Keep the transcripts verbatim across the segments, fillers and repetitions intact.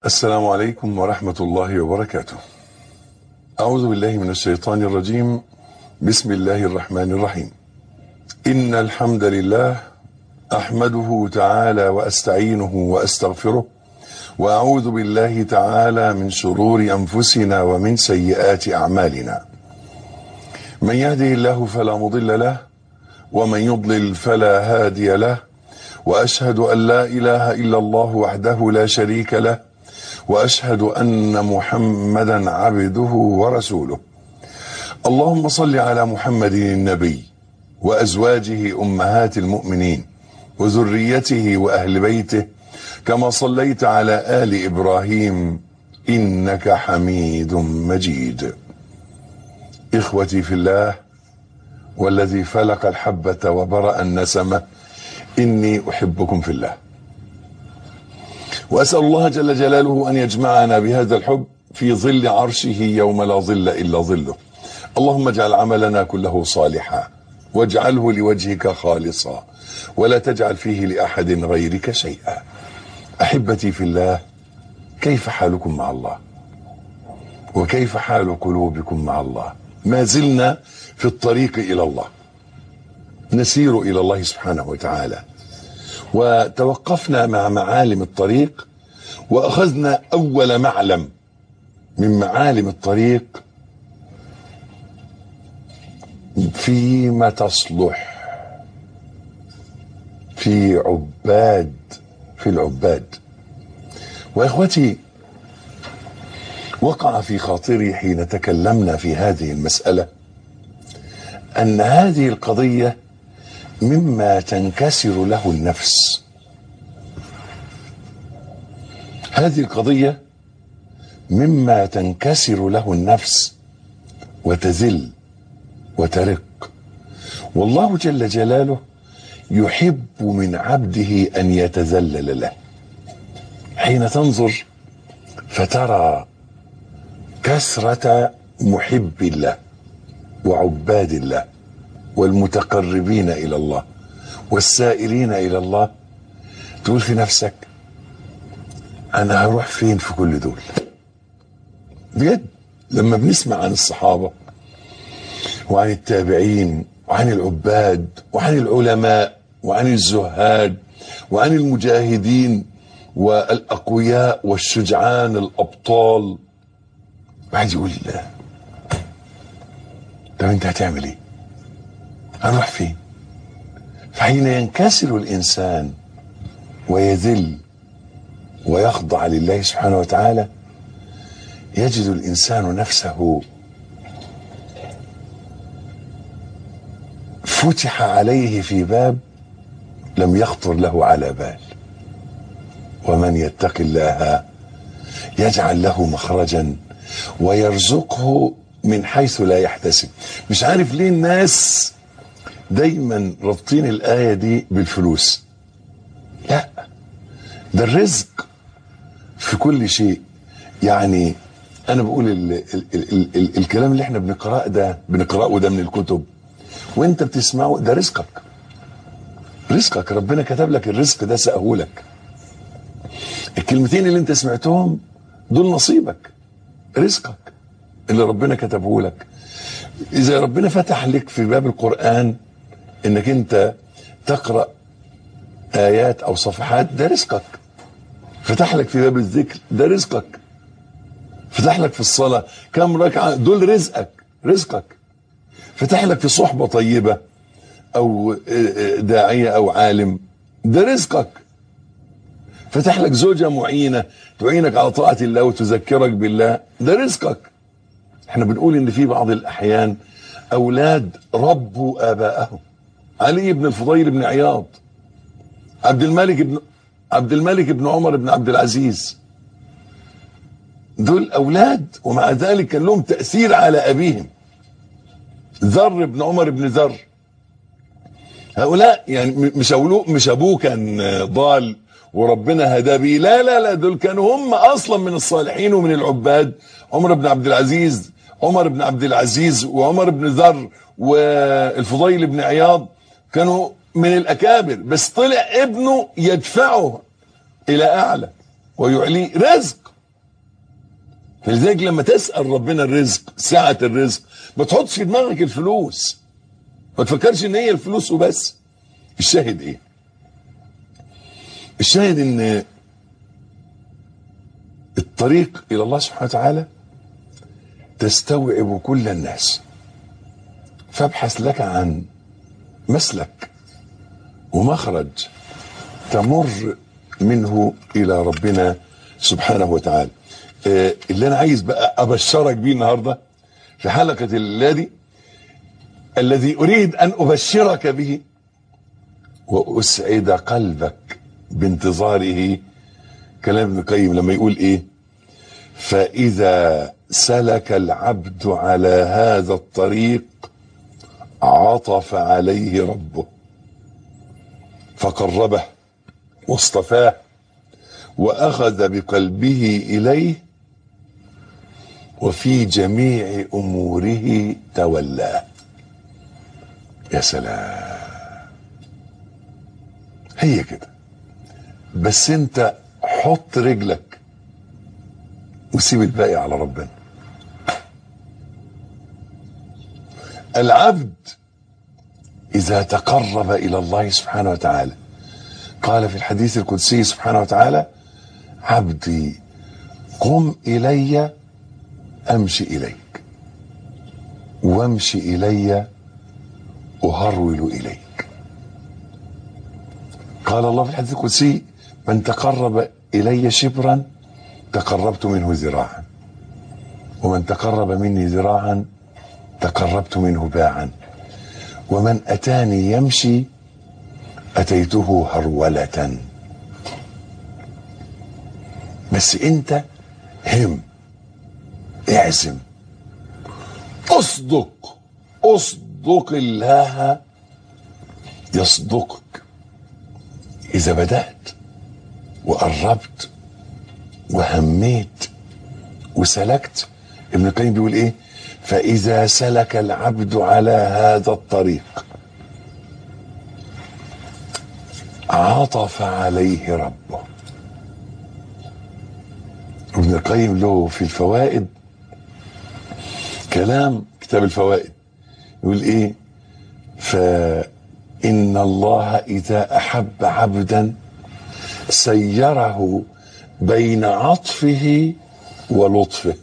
السلام عليكم ورحمة الله وبركاته. أعوذ بالله من الشيطان الرجيم. بسم الله الرحمن الرحيم. إن الحمد لله أحمده تعالى وأستعينه وأستغفره، وأعوذ بالله تعالى من شرور أنفسنا ومن سيئات أعمالنا. من يهده الله فلا مضل له، ومن يضلل فلا هادي له، وأشهد أن لا إله إلا الله وحده لا شريك له، وأشهد أن محمدا عبده ورسوله. اللهم صل على محمد النبي وأزواجه أمهات المؤمنين وذريته وأهل بيته، كما صليت على آل إبراهيم إنك حميد مجيد. إخوتي في الله، والذي فلق الحبة وبرأ النسمة، إني أحبكم في الله، وأسأل الله جل جلاله أن يجمعنا بهذا الحب في ظل عرشه يوم لا ظل إلا ظله. اللهم اجعل عملنا كله صالحا، واجعله لوجهك خالصا، ولا تجعل فيه لأحد غيرك شيئا. أحبتي في الله، كيف حالكم مع الله؟ وكيف حال قلوبكم مع الله؟ ما زلنا في الطريق إلى الله، نسير إلى الله سبحانه وتعالى، وتوقفنا مع معالم الطريق، وأخذنا أول معلم من معالم الطريق: فيما تصلح في عباد في العباد. وإخوتي، وقع في خاطري حين تكلمنا في هذه المسألة أن هذه القضية مما تنكسر له النفس. هذه القضية مما تنكسر له النفس وتذل وترق. والله جل جلاله يحب من عبده أن يتذلل له. حين تنظر فترى كثرة محب الله وعباد الله والمتقربين إلى الله والسائرين إلى الله، تقول في نفسك: أنا هروح فين في كل دول؟ بجد لما بنسمع عن الصحابة وعن التابعين وعن العباد وعن العلماء وعن الزهاد وعن المجاهدين والأقوياء والشجعان الأبطال، واحد يقول: لا، طب أنت هتعمل إيه؟ هنروح فين؟ فحين ينكسر الإنسان ويذل ويخضع لله سبحانه وتعالى، يجد الإنسان نفسه فتح عليه في باب لم يخطر له على بال. ومن يتق الله يجعل له مخرجا ويرزقه من حيث لا يحتسب. مش عارف ليه الناس دايما رابطين الآية دي بالفلوس. لا، ده الرزق في كل شيء. يعني أنا بقول ال ال ال ال ال الكلام اللي احنا بنقرأه ده بنقرأه ده من الكتب، وانت بتسمعه، ده رزقك. رزقك ربنا كتب لك الرزق ده، سأهولك. الكلمتين اللي انت سمعتهم دول نصيبك، رزقك اللي ربنا كتبه لك. إذا ربنا فتح لك في باب القرآن انك انت تقرأ آيات أو صفحات، ده رزقك. فتح لك في باب الذكر، ده رزقك. فتح لك في الصلاة كم ركعة، دول رزقك رزقك. فتح لك في صحبة طيبة أو داعية أو عالم، ده رزقك. فتح لك زوجة معينة تعينك على طاعة الله وتذكرك بالله، ده رزقك. احنا بنقول ان في بعض الأحيان أولاد ربوا آباءهم. علي بن الفضيل بن عياض، عبد الملك بن عبد الملك بن عمر بن عبد العزيز، دول أولاد ومع ذلك كان لهم تأثير على أبيهم. ذر بن عمر بن ذر، هؤلاء يعني مش أولوه مش أبوه كان ضال وربنا هداه بيه، لا لا لا، دول كانوا هم أصلا من الصالحين ومن العباد. عمر بن عبد العزيز عمر بن عبد العزيز وعمر بن ذر والفضيل بن عياض كانوا من الأكابر، بس طلع ابنه يدفعه إلى أعلى ويعليه. رزق فلذلك لما تسأل ربنا الرزق، سعة الرزق، ما تحطش في دماغك الفلوس، ما تفكرش ان هي الفلوس وبس. الشاهد ايه؟ الشاهد ان الطريق الى الله سبحانه وتعالى تستوعب كل الناس، فابحث لك عن مسلك ومخرج تمر منه الى ربنا سبحانه وتعالى. آه اللي انا عايز بقى ابشرك بيه النهارده في حلقه الليله دي، الذي اريد ان ابشرك به واسعد قلبك بانتظاره، كلام ابن القيم لما يقول ايه: فاذا سلك العبد على هذا الطريق عطف عليه ربه فقربه واصطفاه واخذ بقلبه اليه وفي جميع اموره تولاه. يا سلام، هي كده. بس انت حط رجلك وسيب الباقي على ربنا. العبد اذا تقرب الى الله سبحانه وتعالى قال في الحديث القدسي سبحانه وتعالى: عبدي قم الي امشي اليك وامشي الي اهرول اليك. قال الله في الحديث القدسي: من تقرب الي شبرا تقربت منه ذراعا، ومن تقرب مني ذراعا تقربت منه باعا، ومن اتاني يمشي اتيته هرولة. بس انت هم، اعزم، اصدق اصدق الله يصدقك. اذا بدأت وقربت وهميت وسلكت، ابن القيم بيقول ايه: فاذا سلك العبد على هذا الطريق عطف عليه ربه. ابن القيم له في الفوائد كلام، كتاب الفوائد، يقول ايه: فإن الله إذا أحب عبدا سيره بين عطفه ولطفه،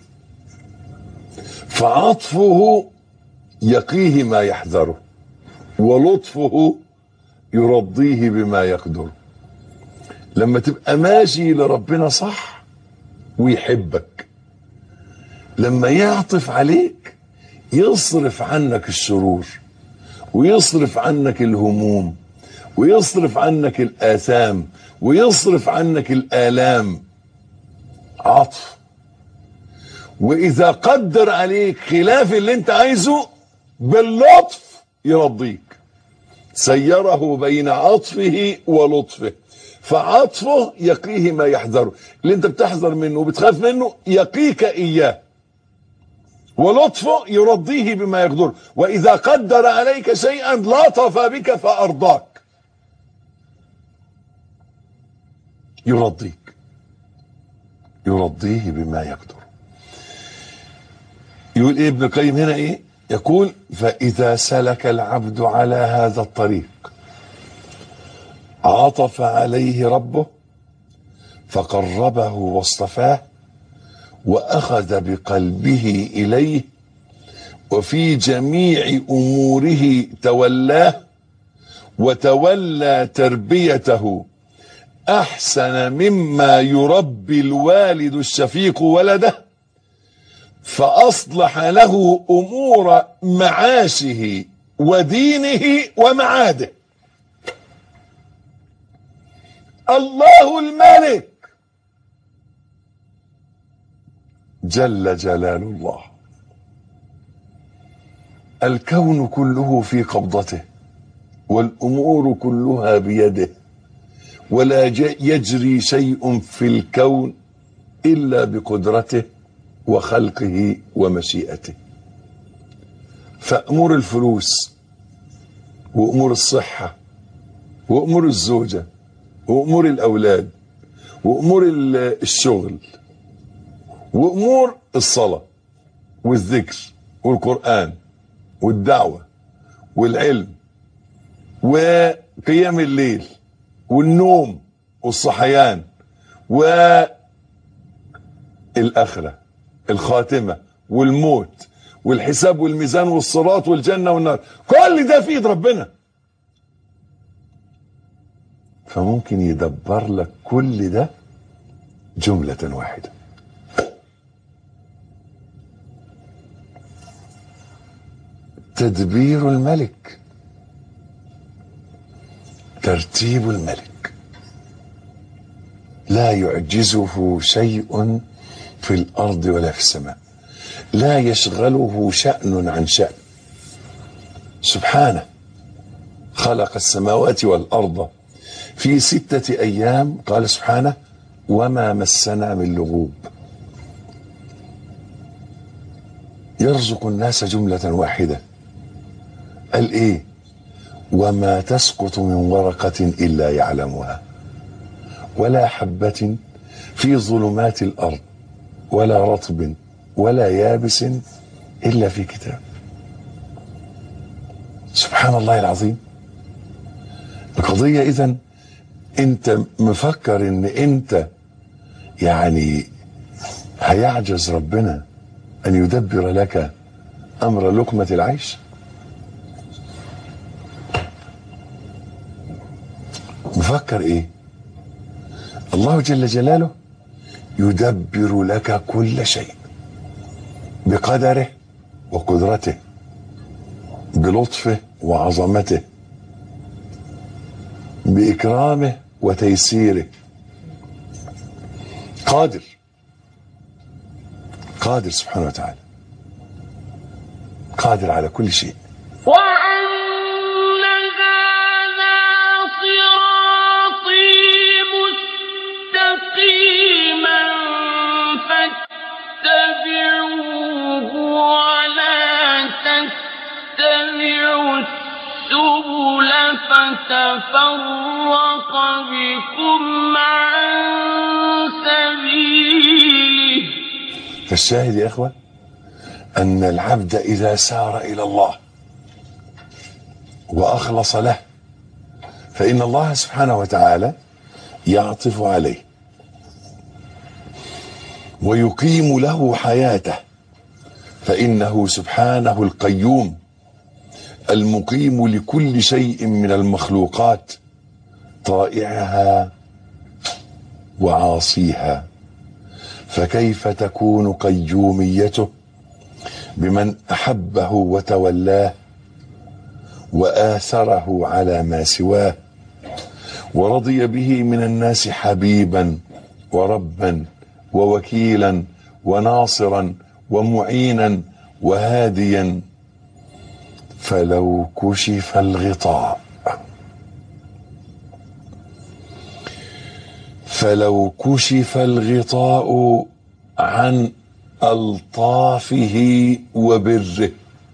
فعطفه يقيه ما يحذره ولطفه يرضيه بما يقدره. لما تبقى ماشي لربنا صح ويحبك، لما يعطف عليك يصرف عنك الشرور ويصرف عنك الهموم ويصرف عنك الآثام ويصرف عنك الآلام. عطف. وإذا قدر عليك خلاف اللي انت عايزه باللطف يرضيك. سيره بين عطفه ولطفه، فعطفه يقيه ما يحذره. اللي انت بتحذر منه وبتخاف منه يقيك إياه، ولطفه يرضيه بما يقدره. وإذا قدر عليك شيئا لطف بك فأرضاك، يرضيك يرضيه بما يقدر. يقول ايه ابن القيم هنا ايه؟ يقول: فإذا سلك العبد على هذا الطريق عطف عليه ربه فقربه واصطفاه وأخذ بقلبه إليه وفي جميع أموره تولاه وتولى تربيته أحسن مما يربي الوالد الشفيق ولده، فأصلح له أمور معاشه ودينه ومعاده. الله الملك جل جلال الله، الكون كله في قبضته والأمور كلها بيده، ولا يجري شيء في الكون إلا بقدرته وخلقه ومشيئته. فأمور الفلوس وأمور الصحة وأمور الزوجة وأمور الأولاد وأمور الشغل وامور الصلاة والذكر والقرآن والدعوة والعلم وقيام الليل والنوم والصحيان والآخرة الخاتمة والموت والحساب والميزان والصراط والجنة والنار، كل ده في ايد ربنا. فممكن يدبر لك كل ده جملة واحدة. تدبير الملك، ترتيب الملك، لا يعجزه شيء في الأرض ولا في السماء، لا يشغله شأن عن شأن. سبحانه خلق السماوات والأرض في ستة أيام، قال سبحانه وما مسنا من لغوب. يرزق الناس جملة واحدة، قال ايه؟ وما تسقط من ورقة إلا يعلمها ولا حبة في ظلمات الأرض ولا رطب ولا يابس إلا في كتاب. سبحان الله العظيم. القضية إذن انت مفكر ان انت يعني هيعجز ربنا ان يدبر لك امر لقمة العيش؟ مفكر ايه؟ الله جل جلاله يدبر لك كل شيء بقدره وقدرته، بلطفه وعظمته، بإكرامه وتيسيره. قادر قادر سبحانه وتعالى، قادر على كل شيء. وأن هذا صراطي مستقيما فاتبعوه ولا تتبعوا السبل فتفرق بكم عن سبيله. فالشاهد يا إخوة أن العبد إذا سار إلى الله وأخلص له فإن الله سبحانه وتعالى يعطف عليه ويقيم له حياته، فإنه سبحانه القيوم المقيم لكل شيء من المخلوقات، طائعها وعاصيها. فكيف تكون قيوميته بمن أحبه وتولاه وآثره على ما سواه ورضي به من الناس حبيبا وربا ووكيلا وناصرا ومعينا وهاديا؟ فلو كشف الغطاء فلو كشف الغطاء عن ألطافه وبره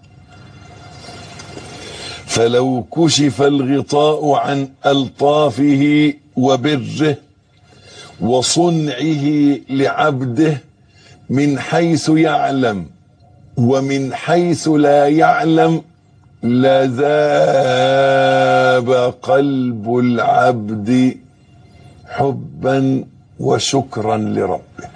فلو كشف الغطاء عن ألطافه وبره وصنعه لعبده من حيث يعلم ومن حيث لا يعلم لذاب قلب العبد حبا وشكرا لربه.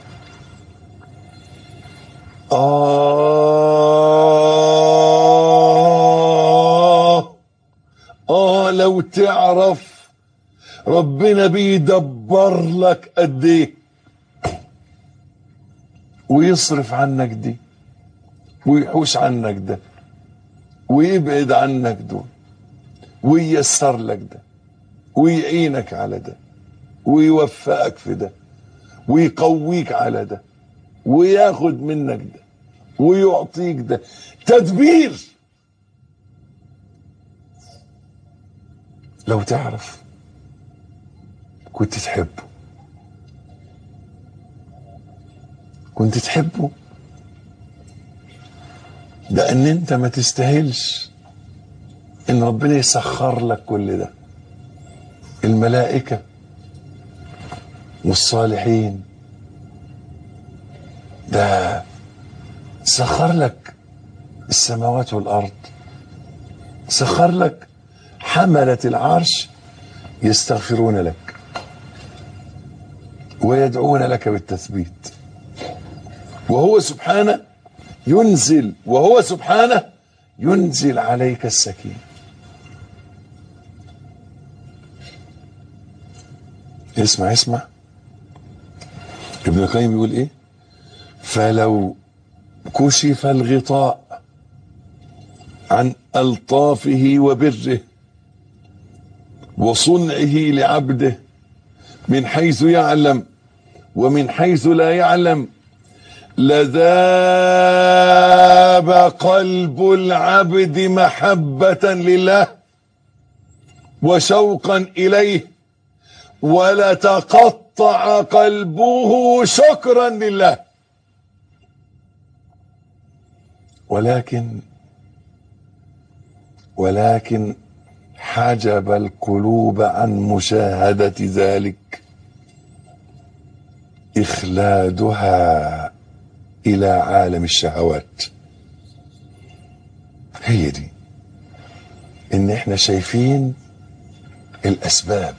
آه آه لو تعرف ربنا بيدبر لك قد ايه ويصرف عنك دي ويحوش عنك ده ويبعد عنك دول وييسر لك ده ويعينك على ده ويوفقك في ده ويقويك على ده وياخد منك ده ويعطيك ده. تدبير. لو تعرف كنت تحبه، كنت تحبه، لأن انت ما تستاهلش ان ربنا يسخر لك كل ده. الملائكة والصالحين ده سخر لك السماوات والأرض، سخر لك حملة العرش يستغفرون لك ويدعون لك بالتثبيت، وهو سبحانه ينزل وهو سبحانه ينزل عليك السكينة. اسمع اسمع ابن القيم بيقول ايه؟ فلو كشف الغطاء عن ألطافه وبره وصنعه لعبده من حيث يعلم ومن حيث لا يعلم لذاب قلب العبد محبة لله وشوقا إليه ولتقطع قلبه شكرا لله. ولكن ولكن حجب القلوب عن مشاهدة ذلك إخلادها إلى عالم الشهوات. هي دي إن إحنا شايفين الأسباب،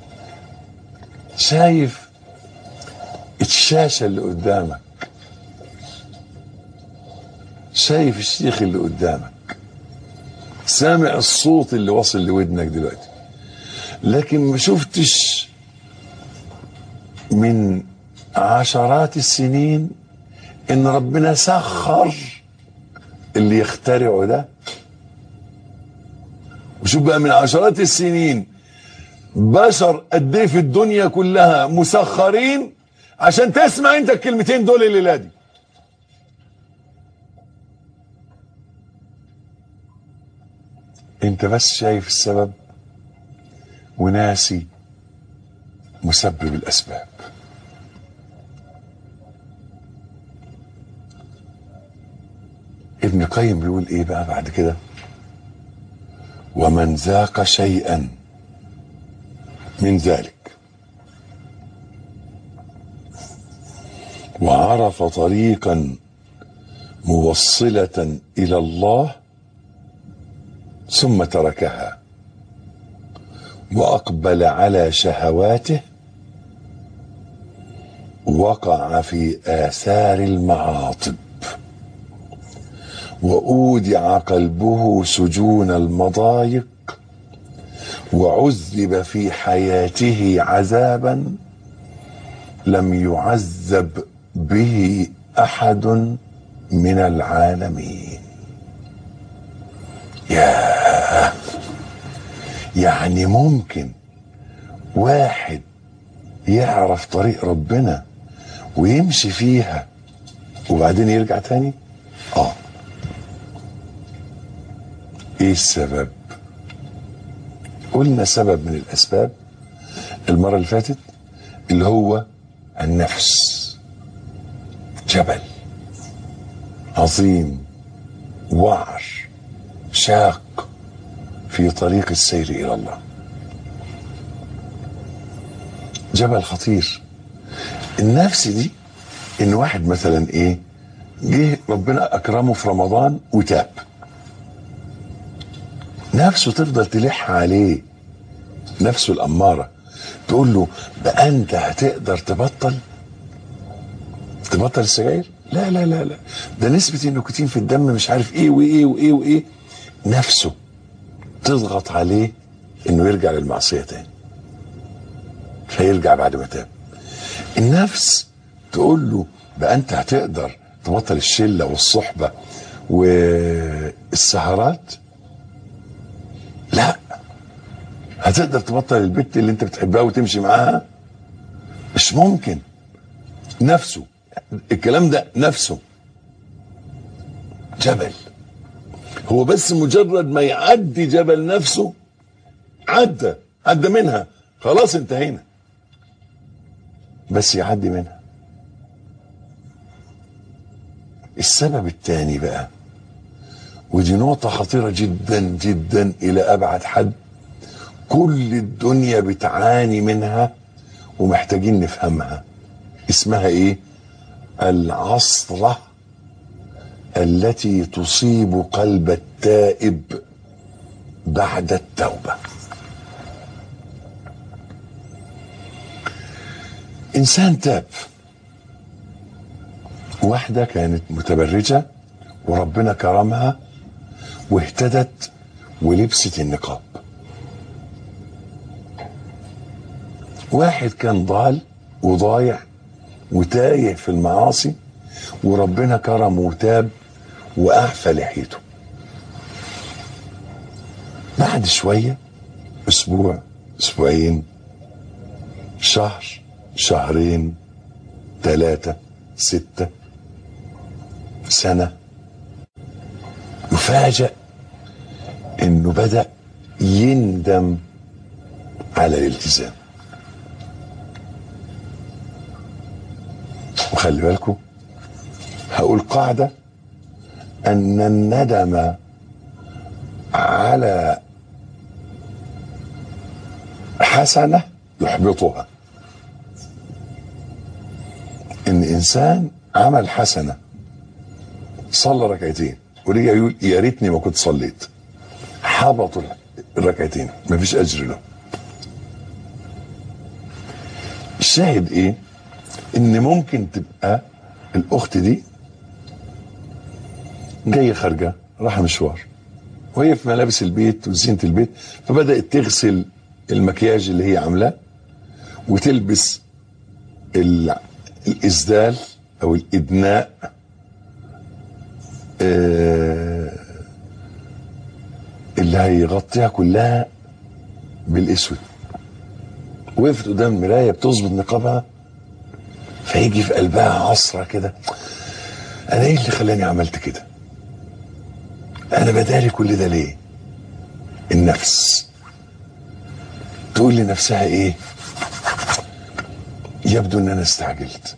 شايف الشاشة اللي قدامك، شايف الشيخ اللي قدامك، سامع الصوت اللي وصل لودنك دلوقتي، لكن ما شفتش من عشرات السنين ان ربنا سخر اللي يخترعه ده. وشوف بقى من عشرات السنين بشر قد ايه في الدنيا كلها مسخرين عشان تسمع انت الكلمتين دول الليله دي. انت بس شايف السبب وناسي مسبب الاسباب. ابن القيم بيقول ايه بقى بعد كده؟ ومن ذاق شيئا من ذلك وعرف طريقا موصلة الى الله ثم تركها واقبل على شهواته وقع في آثار المعاطب وأودع قلبه سجون المضايق وعذب في حياته عذابا لم يعذب به أحد من العالمين. ياه، يعني ممكن واحد يعرف طريق ربنا ويمشي فيها وبعدين يرجع تاني؟ اه. ايه السبب؟ قلنا سبب من الاسباب المرة اللي فاتت اللي هو النفس، جبل عظيم وعر شاق في طريق السير الى الله، جبل خطير. النفس دي ان واحد مثلا ايه جه ربنا اكرمه في رمضان وتاب، نفسه تفضل تلح عليه، نفسه الاماره تقول له بقى انت هتقدر تبطل تبطل السجاير؟ لا لا لا لا، ده نسبه النيكوتين في الدم مش عارف ايه وايه وايه وايه. نفسه تضغط عليه انه يرجع للمعصيه تاني فيرجع بعد ما تاب. النفس تقول له بقى انت هتقدر تبطل الشله والصحبه والسهرات؟ لا. هتقدر تبطل البت اللي انت بتحبها وتمشي معاها؟ مش ممكن. نفسه الكلام ده، نفسه جبل، هو بس مجرد ما يعدي جبل نفسه عدى عدى منها خلاص انتهينا، بس يعدي منها. السبب الثاني بقى، ودي نقطة خطيرة جدا جدا إلى أبعد حد، كل الدنيا بتعاني منها ومحتاجين نفهمها. اسمها إيه؟ العصرة التي تصيب قلب التائب بعد التوبة. إنسان تاب، واحدة كانت متبرجة وربنا كرمها واهتدت ولبست النقاب. واحد كان ضال وضايع وتايه في المعاصي وربنا كرمه وتاب وأعفى لحيته. بعد شوية، أسبوع، أسبوعين، شهر، شهرين، ثلاثة، ستة، سنة، يفاجأ إنه بدأ يندم على الالتزام. وخلي بالكم، هقول قاعدة أن الندم على حسنة يحبطها. إن إنسان عمل حسنة، صلى ركعتين ورجع يقول يا ريتني ما كنت صليت، حبطوا الركعتين، مفيش أجر له. الشاهد إيه؟ إن ممكن تبقى الأخت دي جاية خارجة راح مشوار وهي في ملابس البيت وزينة البيت، فبدأت تغسل المكياج اللي هي عاملاه وتلبس الإسدال أو الإدناء اللي هيغطيها كلها بالأسود. وقفت قدام المراية بتظبط نقابها، فيجي في قلبها عصرة كده، أنا إيه اللي خلاني عملت كده؟ أنا بداري كل ده ليه؟ النفس تقول لنفسها إيه؟ يبدو إن أنا استعجلت.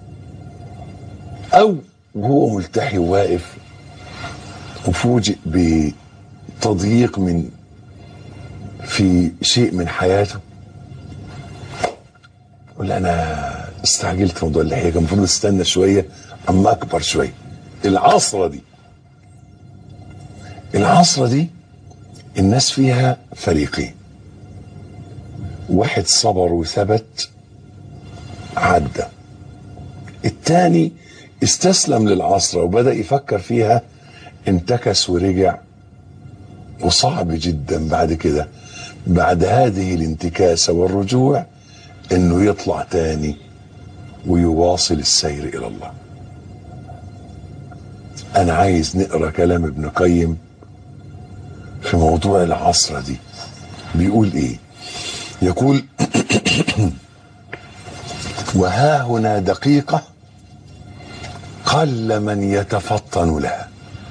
أو وهو ملتحي وواقف وفوجئ بتضييق من في شيء من حياته، يقول أنا استعجلت موضوع اللحية، كان المفروض استنى شوية أما أكبر شوية. العصرة دي العصرة دي الناس فيها فريقين، واحد صبر وثبت عدى، التاني استسلم للعصرة وبدأ يفكر فيها، انتكس ورجع. وصعب جدا بعد كده، بعد هذه الانتكاسة والرجوع، انه يطلع تاني ويواصل السير الى الله. انا عايز نقرأ كلام ابن قيم في موضوع العصرة دي. بيقول ايه؟ يقول وها هنا دقيقة قل من يتفطن لها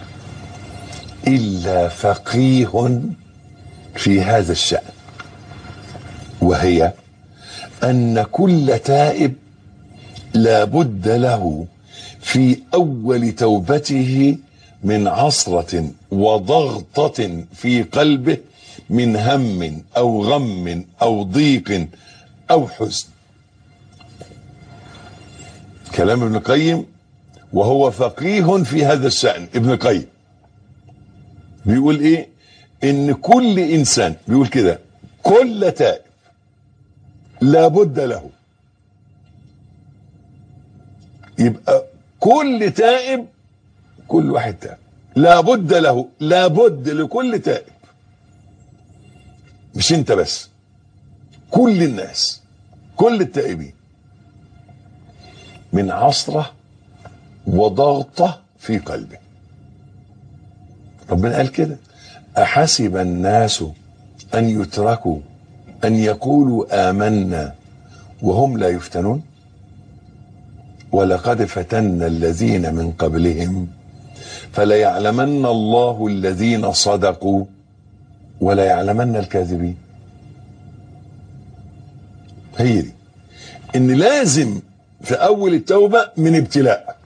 إلا فقيه في هذا الشأن، وهي أن كل تائب لا بد له في أول توبته من عصرة وضغطة في قلبه، من هم أو غم أو ضيق أو حزن. كلام ابن قيم وهو فقيه في هذا الشأن. ابن قيم بيقول ايه؟ ان كل انسان، بيقول كده، كل تائب لابد له، يبقى كل تائب، كل واحد تائب لابد له، لابد لكل تائب، مش انت بس، كل الناس، كل التائبين، من عصرة وضغطة في قلبه. ربنا قال كده: أحسب الناس أن يتركوا أن يقولوا آمنا وهم لا يفتنون ولقد فتنا الذين من قبلهم فليعلمن الله الذين صدقوا ولا يعلمن الكاذبين. هي دي إن لازم في أول التوبة من ابتلاء.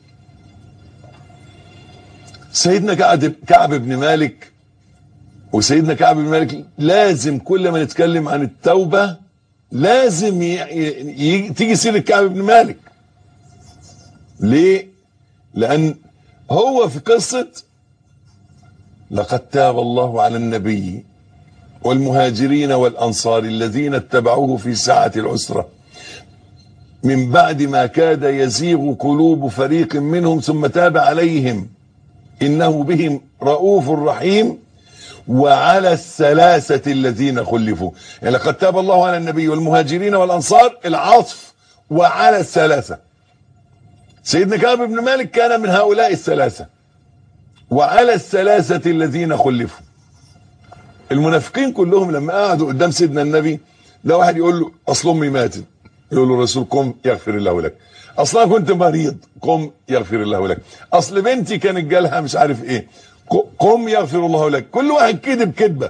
سيدنا كعب كعب بن مالك وسيدنا كعب بن مالك لازم كل ما نتكلم عن التوبة لازم ي... ي... تيجي سيرة كعب بن مالك. ليه؟ لأن هو في قصة لقد تاب الله على النبي والمهاجرين والأنصار الذين اتبعوه في ساعة العسرة من بعد ما كاد يزيغ قلوب فريق منهم ثم تاب عليهم إنه بهم رؤوف رحيم وعلى الثلاثة الذين خلفوا. يعني لقد تاب الله على النبي والمهاجرين والأنصار العطف وعلى الثلاثة. سيدنا كعب بن مالك كان من هؤلاء الثلاثة وعلى الثلاثة الذين خلفوا. المنافقين كلهم لما قعدوا قدام سيدنا النبي ده واحد يقول له اصل امي ماتت، يقول له الرسول قم يغفر الله لك. اصلا كنت مريض، قم يغفر الله لك. اصل بنتي كانت جالها مش عارف ايه، قم يغفر الله لك. كل واحد كذب كذبه.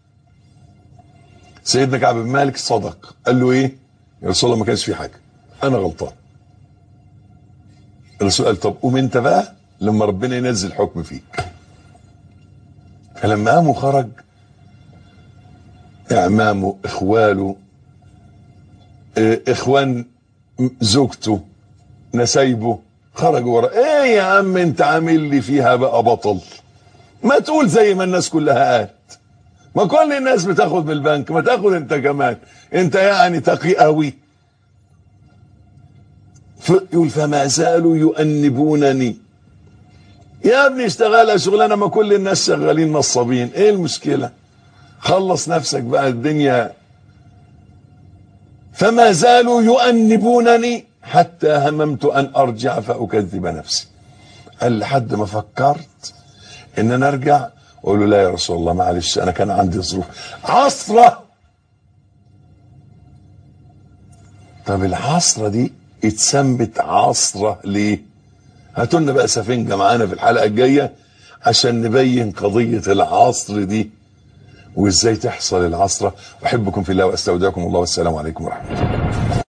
سيدنا كعب بن مالك صدق، قال له ايه يا رسول الله؟ ما كانش في حاجه، انا غلطان. الرسول قال طب قوم انت بقى لما ربنا ينزل حكم فيك. فلما قام وخرج اعمامه، اخواله، اخوان زوجته، نسايبه خرجوا ورا. ايه يا عم انت عامل لي فيها بقى بطل؟ ما تقول زي ما الناس كلها قالت، ما كل الناس بتاخد من البنك، ما تاخد انت كمان، انت يعني تقي قوي. يقول فما زالوا يؤنبونني. يا ابني اشتغلها شغلانه، ما كل الناس شغالين نصابين، ايه المشكله؟ خلص نفسك بقى الدنيا. فما زالوا يؤنبونني حتى هممت ان ارجع فاكذب نفسي. قال لحد ما فكرت ان انا ارجع واقول له لا يا رسول الله معلش انا كان عندي ظروف عصره. طب العصره دي اتسمت عصره ليه؟ هاتوا لنا بقى سفنجه معانا في الحلقه الجايه عشان نبين قضيه العصر دي وازاي تحصل العصره. احبكم في الله واستودعكم الله والسلام عليكم ورحمه الله.